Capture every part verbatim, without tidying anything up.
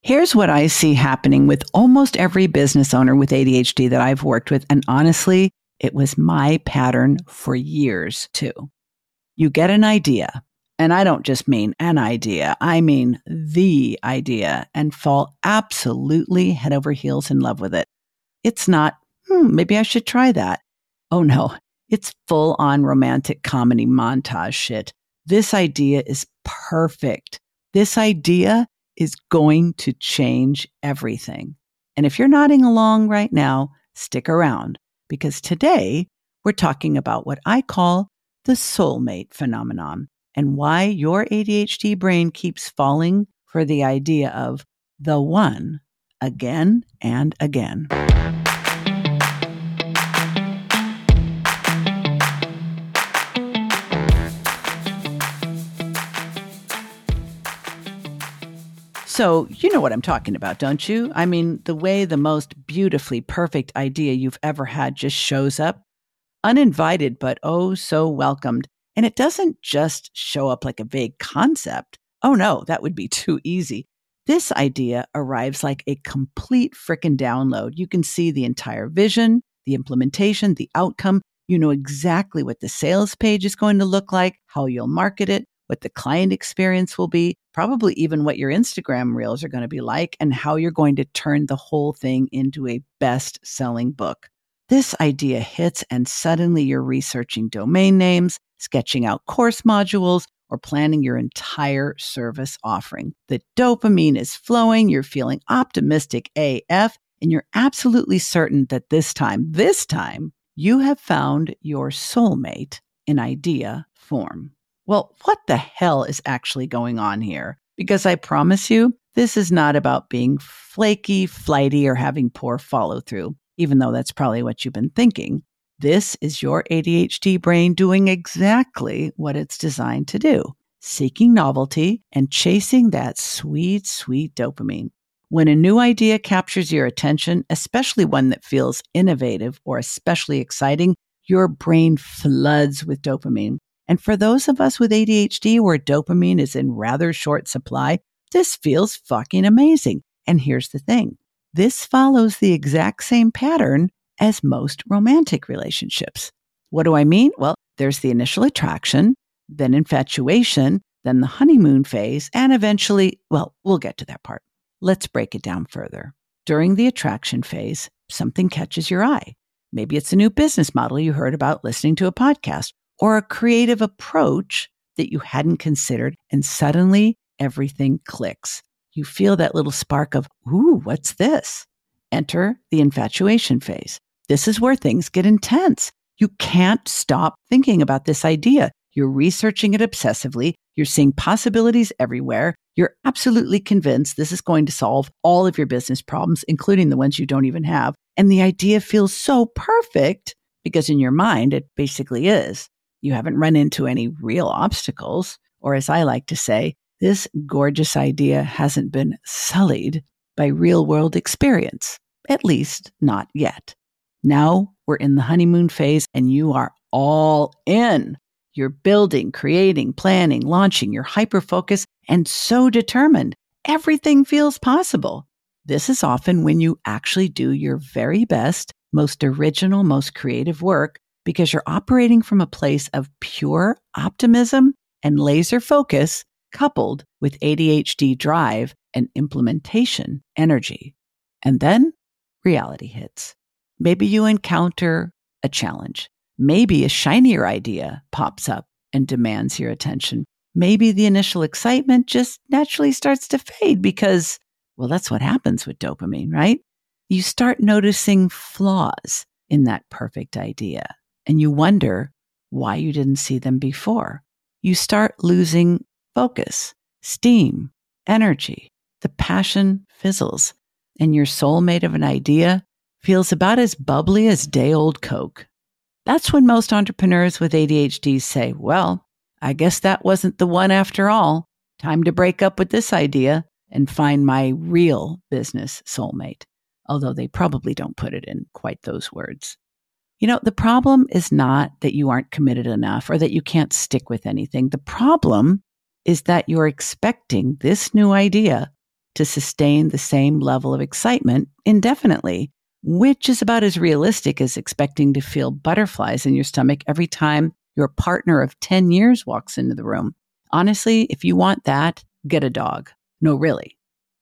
Here's what I see happening with almost every business owner with A D H D that I've worked with. And honestly, it was my pattern for years too. You get an idea, and I don't just mean an idea, I mean the idea, and fall absolutely head over heels in love with it. It's not, hmm, maybe I should try that. Oh no, it's full on romantic comedy montage shit. This idea is perfect. This idea is going to change everything. And if you're nodding along right now, stick around, because today we're talking about what I call the soulmate phenomenon and why your A D H D brain keeps falling for the idea of the one again and again. So you know what I'm talking about, don't you? I mean, the way the most beautifully perfect idea you've ever had just shows up, uninvited, but oh so welcomed. And it doesn't just show up like a vague concept. Oh no, that would be too easy. This idea arrives like a complete frickin' download. You can see the entire vision, the implementation, the outcome. You know exactly what the sales page is going to look like, how you'll market it, what the client experience will be, probably even what your Instagram reels are going to be like, and how you're going to turn the whole thing into a best-selling book. This idea hits, and suddenly you're researching domain names, sketching out course modules, or planning your entire service offering. The dopamine is flowing, you're feeling optimistic A F, and you're absolutely certain that this time, this time, you have found your soulmate in idea form. Well, what the hell is actually going on here? Because I promise you, this is not about being flaky, flighty, or having poor follow-through, even though that's probably what you've been thinking. This is your A D H D brain doing exactly what it's designed to do, seeking novelty and chasing that sweet, sweet dopamine. When a new idea captures your attention, especially one that feels innovative or especially exciting, your brain floods with dopamine. And for those of us with A D H D where dopamine is in rather short supply, this feels fucking amazing. And here's the thing. This follows the exact same pattern as most romantic relationships. What do I mean? Well, there's the initial attraction, then infatuation, then the honeymoon phase, and eventually, well, we'll get to that part. Let's break it down further. During the attraction phase, something catches your eye. Maybe it's a new business model you heard about listening to a podcast, or a creative approach that you hadn't considered, and suddenly everything clicks. You feel that little spark of, ooh, what's this? Enter the infatuation phase. This is where things get intense. You can't stop thinking about this idea. You're researching it obsessively. You're seeing possibilities everywhere. You're absolutely convinced this is going to solve all of your business problems, including the ones you don't even have. And the idea feels so perfect because in your mind, it basically is. You haven't run into any real obstacles, or as I like to say, this gorgeous idea hasn't been sullied by real-world experience, at least not yet. Now we're in the honeymoon phase and you are all in. You're building, creating, planning, launching. You're hyper-focused and so determined. Everything feels possible. This is often when you actually do your very best, most original, most creative work, because you're operating from a place of pure optimism and laser focus coupled with A D H D drive and implementation energy. And then reality hits. Maybe you encounter a challenge. Maybe a shinier idea pops up and demands your attention. Maybe the initial excitement just naturally starts to fade because, well, that's what happens with dopamine, right? You start noticing flaws in that perfect idea. And you wonder why you didn't see them before. You start losing focus, steam, energy. The passion fizzles, and your soulmate of an idea feels about as bubbly as day-old Coke. That's when most entrepreneurs with A D H D say, well, I guess that wasn't the one after all. Time to break up with this idea and find my real business soulmate. Although they probably don't put it in quite those words. You know, the problem is not that you aren't committed enough or that you can't stick with anything. The problem is that you're expecting this new idea to sustain the same level of excitement indefinitely, which is about as realistic as expecting to feel butterflies in your stomach every time your partner of ten years walks into the room. Honestly, if you want that, get a dog. No, really.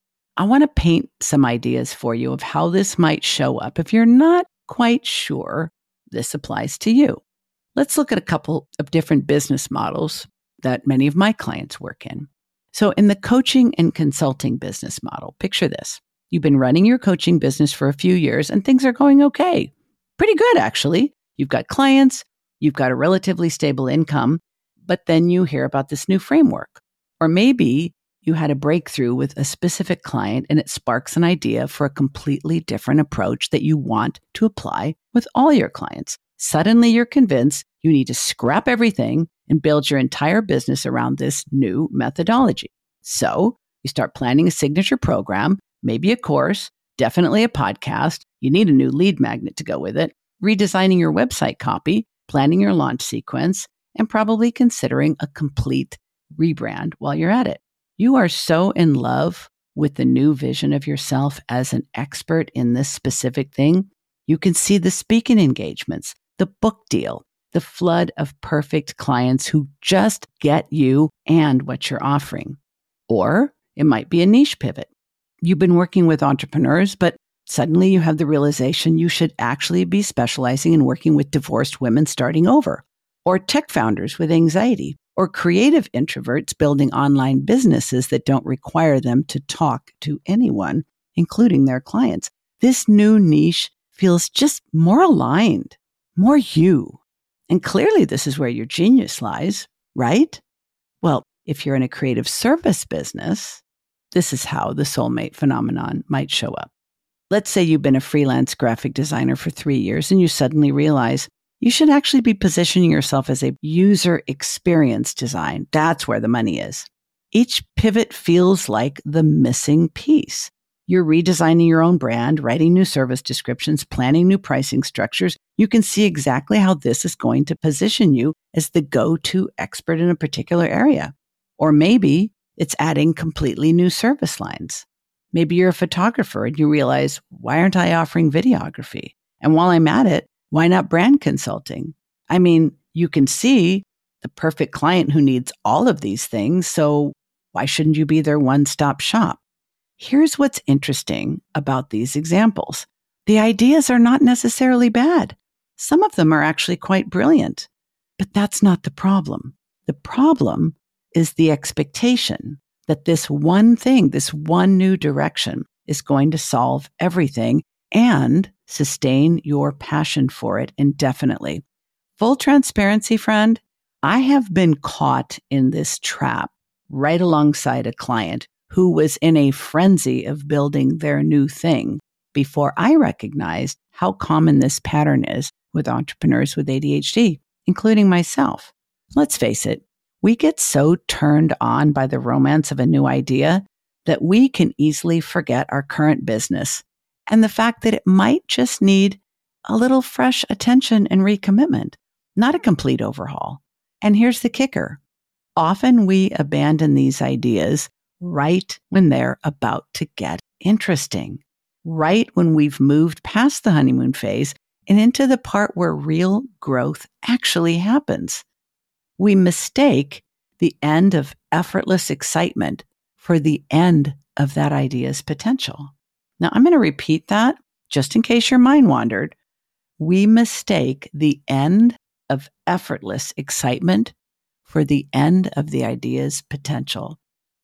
I want to paint some ideas for you of how this might show up if you're not quite sure this applies to you. Let's look at a couple of different business models that many of my clients work in. So in the coaching and consulting business model, picture this. You've been running your coaching business for a few years and things are going okay. Pretty good, actually. You've got clients, you've got a relatively stable income, but then you hear about this new framework. Or maybe you had a breakthrough with a specific client and it sparks an idea for a completely different approach that you want to apply with all your clients. Suddenly you're convinced you need to scrap everything and build your entire business around this new methodology. So you start planning a signature program, maybe a course, definitely a podcast. You need a new lead magnet to go with it, redesigning your website copy, planning your launch sequence, and probably considering a complete rebrand while you're at it. You are so in love with the new vision of yourself as an expert in this specific thing. You can see the speaking engagements, the book deal, the flood of perfect clients who just get you and what you're offering. Or it might be a niche pivot. You've been working with entrepreneurs, but suddenly you have the realization you should actually be specializing in working with divorced women starting over, or tech founders with anxiety, or creative introverts building online businesses that don't require them to talk to anyone, including their clients. This new niche feels just more aligned, more you. And clearly this is where your genius lies, right? Well, if you're in a creative service business, this is how the soulmate phenomenon might show up. Let's say you've been a freelance graphic designer for three years and you suddenly realize you should actually be positioning yourself as a user experience design. That's where the money is. Each pivot feels like the missing piece. You're redesigning your own brand, writing new service descriptions, planning new pricing structures. You can see exactly how this is going to position you as the go-to expert in a particular area. Or maybe it's adding completely new service lines. Maybe you're a photographer and you realize, why aren't I offering videography? And while I'm at it, why not brand consulting? I mean, you can see the perfect client who needs all of these things, so why shouldn't you be their one-stop shop? Here's what's interesting about these examples. The ideas are not necessarily bad. Some of them are actually quite brilliant, but that's not the problem. The problem is the expectation that this one thing, this one new direction is going to solve everything and sustain your passion for it indefinitely. Full transparency, friend, I have been caught in this trap right alongside a client who was in a frenzy of building their new thing before I recognized how common this pattern is with entrepreneurs with A D H D, including myself. Let's face it, we get so turned on by the romance of a new idea that we can easily forget our current business and the fact that it might just need a little fresh attention and recommitment, not a complete overhaul. And here's the kicker. Often we abandon these ideas right when they're about to get interesting, right when we've moved past the honeymoon phase and into the part where real growth actually happens. We mistake the end of effortless excitement for the end of that idea's potential. Now, I'm going to repeat that just in case your mind wandered. We mistake the end of effortless excitement for the end of the idea's potential.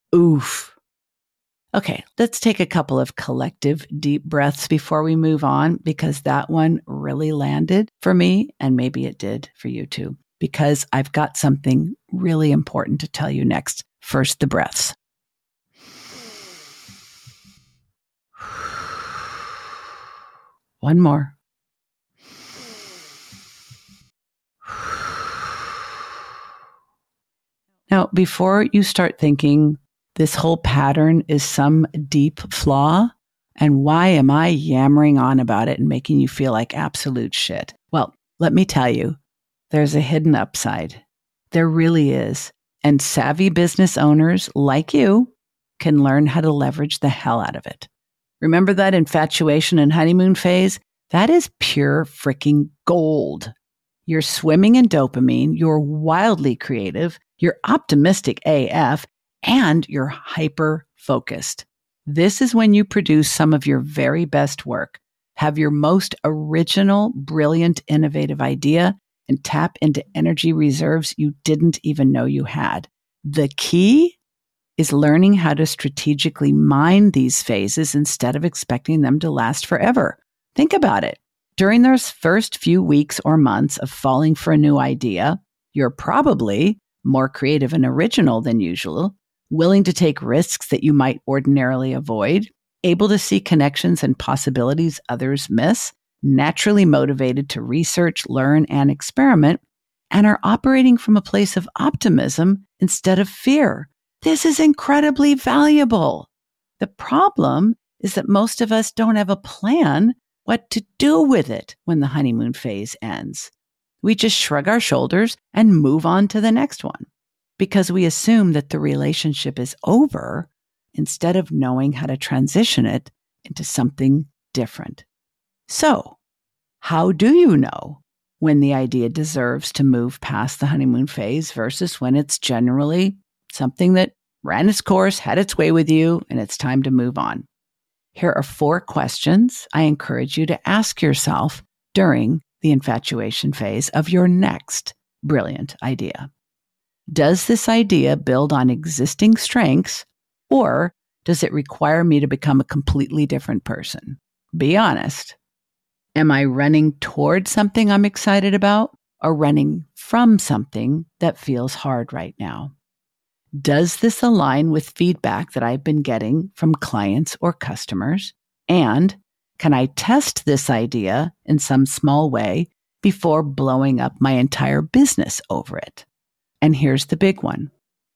Oof. Okay, let's take a couple of collective deep breaths before we move on, because that one really landed for me, and maybe it did for you too, because I've got something really important to tell you next. First, the breaths. One more. Now, before you start thinking this whole pattern is some deep flaw, and why am I yammering on about it and making you feel like absolute shit? Well, let me tell you, there's a hidden upside. There really is. And savvy business owners like you can learn how to leverage the hell out of it. Remember that infatuation and honeymoon phase? That is pure freaking gold. You're swimming in dopamine, you're wildly creative, you're optimistic A F, and you're hyper-focused. This is when you produce some of your very best work, have your most original, brilliant, innovative idea, and tap into energy reserves you didn't even know you had. The key is learning how to strategically mine these phases instead of expecting them to last forever. Think about it. During those first few weeks or months of falling for a new idea, you're probably more creative and original than usual, willing to take risks that you might ordinarily avoid, able to see connections and possibilities others miss, naturally motivated to research, learn, and experiment, and are operating from a place of optimism instead of fear. This is incredibly valuable. The problem is that most of us don't have a plan what to do with it when the honeymoon phase ends. We just shrug our shoulders and move on to the next one because we assume that the relationship is over instead of knowing how to transition it into something different. So, how do you know when the idea deserves to move past the honeymoon phase versus when it's generally something that ran its course, had its way with you, and it's time to move on? Here are four questions I encourage you to ask yourself during the infatuation phase of your next brilliant idea. Does this idea build on existing strengths, or does it require me to become a completely different person? Be honest. Am I running towards something I'm excited about, or running from something that feels hard right now? Does this align with feedback that I've been getting from clients or customers? And can I test this idea in some small way before blowing up my entire business over it? And here's the big one.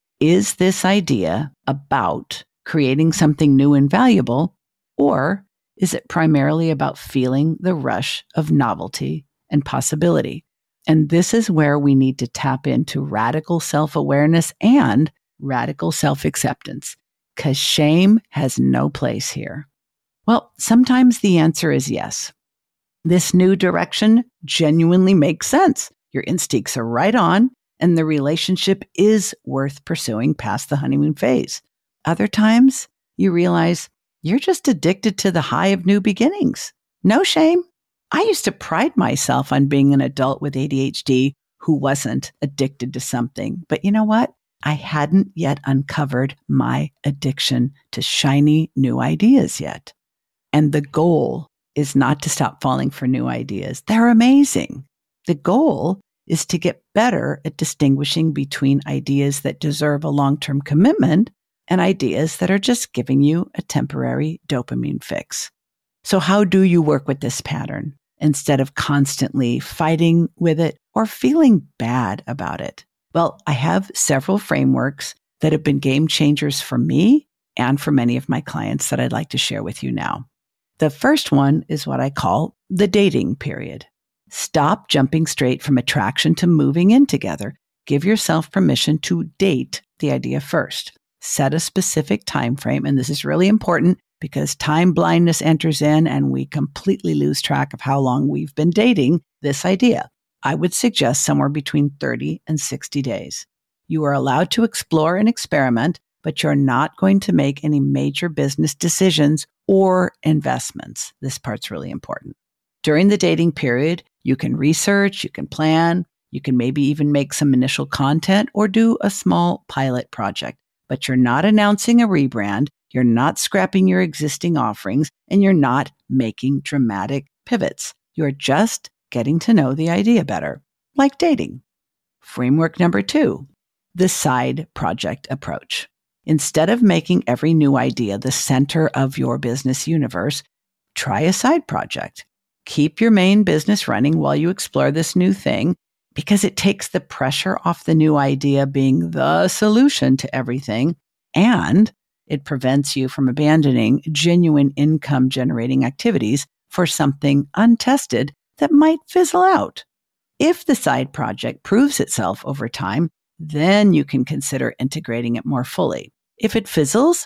Is this idea about creating something new and valuable, or is it primarily about feeling the rush of novelty and possibility? And this is where we need to tap into radical self-awareness and radical self-acceptance, because shame has no place here. Well, sometimes the answer is yes. This new direction genuinely makes sense. Your instincts are right on, and the relationship is worth pursuing past the honeymoon phase. Other times, you realize you're just addicted to the high of new beginnings. No shame. I used to pride myself on being an adult with A D H D who wasn't addicted to something. But you know what? I hadn't yet uncovered my addiction to shiny new ideas yet. And the goal is not to stop falling for new ideas. They're amazing. The goal is to get better at distinguishing between ideas that deserve a long-term commitment and ideas that are just giving you a temporary dopamine fix. So how do you work with this pattern instead of constantly fighting with it or feeling bad about it? Well, I have several frameworks that have been game changers for me and for many of my clients that I'd like to share with you now. The first one is what I call the dating period. Stop jumping straight from attraction to moving in together. Give yourself permission to date the idea first. Set a specific time frame, and this is really important because time blindness enters in and we completely lose track of how long we've been dating this idea. I would suggest somewhere between thirty and sixty days. You are allowed to explore and experiment, but you're not going to make any major business decisions or investments. This part's really important. During the dating period, you can research, you can plan, you can maybe even make some initial content or do a small pilot project, but you're not announcing a rebrand, you're not scrapping your existing offerings, and you're not making dramatic pivots. You're just getting to know the idea better, like dating. Framework number two, the side project approach. Instead of making every new idea the center of your business universe, try a side project. Keep your main business running while you explore this new thing because it takes the pressure off the new idea being the solution to everything, and it prevents you from abandoning genuine income generating activities for something untested that might fizzle out. If the side project proves itself over time, then you can consider integrating it more fully. If it fizzles,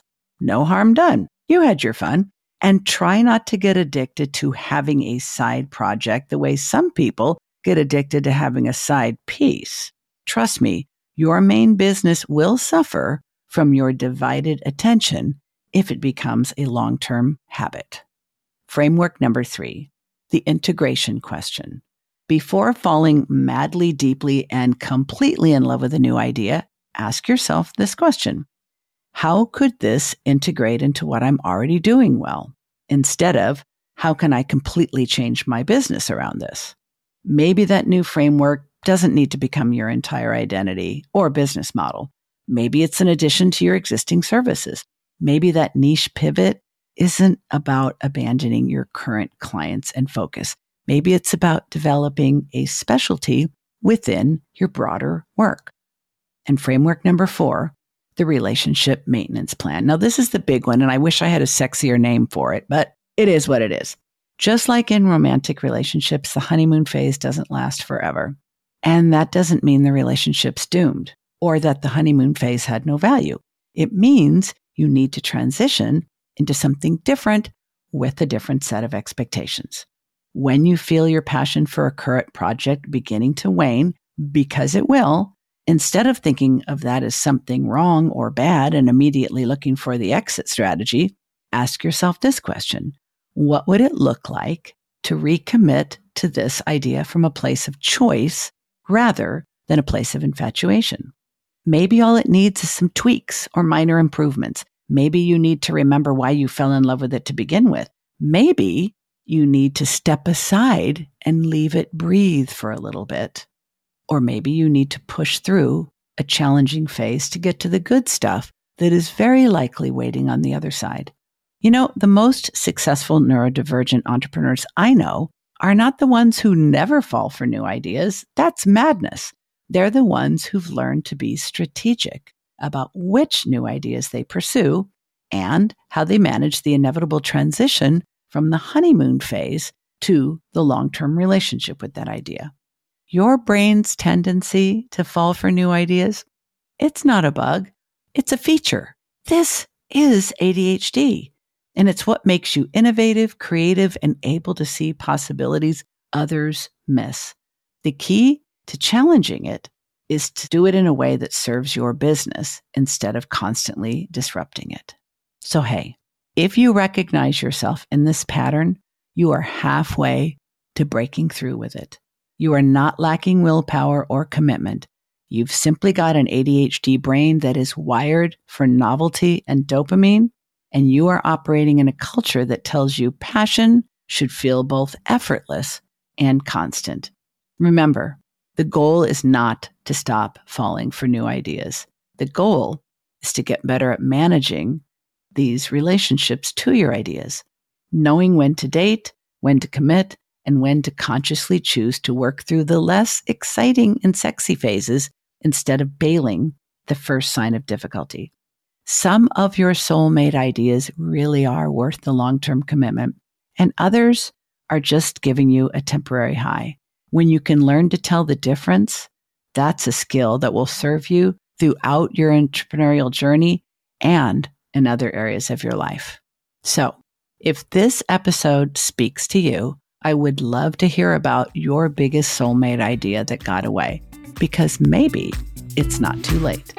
No harm done. You had your fun. And try not to get addicted to having a side project the way some people get addicted to having a side piece. Trust me, your main business will suffer from your divided attention if it becomes a long-term habit. Framework number three, the integration question. Before falling madly, deeply, and completely in love with a new idea, ask yourself this question. How could this integrate into what I'm already doing well? Instead of, how can I completely change my business around this? Maybe that new framework doesn't need to become your entire identity or business model. Maybe it's an addition to your existing services. Maybe that niche pivot isn't about abandoning your current clients and focus. Maybe it's about developing a specialty within your broader work. And framework number four, the relationship maintenance plan. Now, this is the big one, and I wish I had a sexier name for it, but it is what it is. Just like in romantic relationships, the honeymoon phase doesn't last forever. And that doesn't mean the relationship's doomed or that the honeymoon phase had no value. It means you need to transition into something different with a different set of expectations. When you feel your passion for a current project beginning to wane, because it will, instead of thinking of that as something wrong or bad and immediately looking for the exit strategy, ask yourself this question. What would it look like to recommit to this idea from a place of choice rather than a place of infatuation? Maybe all it needs is some tweaks or minor improvements. Maybe you need to remember why you fell in love with it to begin with. Maybe you need to step aside and leave it breathe for a little bit. Or maybe you need to push through a challenging phase to get to the good stuff that is very likely waiting on the other side. You know, the most successful neurodivergent entrepreneurs I know are not the ones who never fall for new ideas. That's madness. They're the ones who've learned to be strategic about which new ideas they pursue and how they manage the inevitable transition from the honeymoon phase to the long-term relationship with that idea. Your brain's tendency to fall for new ideas, it's not a bug, it's a feature. This is A D H D. And it's what makes you innovative, creative, and able to see possibilities others miss. The key to challenging it is to do it in a way that serves your business instead of constantly disrupting it. So, hey, if you recognize yourself in this pattern, you are halfway to breaking through with it. You are not lacking willpower or commitment. You've simply got an A D H D brain that is wired for novelty and dopamine, and you are operating in a culture that tells you passion should feel both effortless and constant. Remember, the goal is not to stop falling for new ideas. The goal is to get better at managing these relationships to your ideas, knowing when to date, when to commit, and when to consciously choose to work through the less exciting and sexy phases instead of bailing the first sign of difficulty. Some of your soulmate ideas really are worth the long-term commitment, and others are just giving you a temporary high. When you can learn to tell the difference, that's a skill that will serve you throughout your entrepreneurial journey and in other areas of your life. So, if this episode speaks to you, I would love to hear about your biggest soulmate idea that got away, because maybe it's not too late.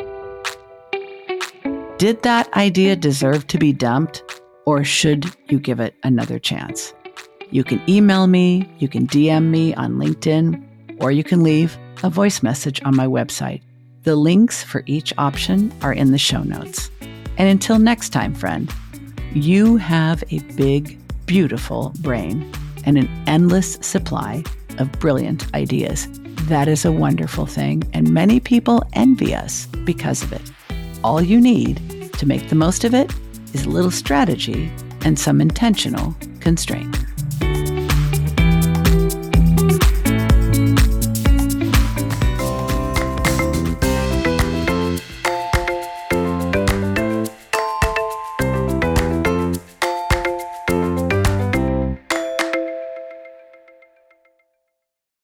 Did that idea deserve to be dumped, or should you give it another chance? You can email me, you can D M me on LinkedIn, or you can leave a voice message on my website. The links for each option are in the show notes. And until next time, friend, you have a big, beautiful brain and an endless supply of brilliant ideas. That is a wonderful thing, and many people envy us because of it. All you need to make the most of it is a little strategy and some intentional constraint.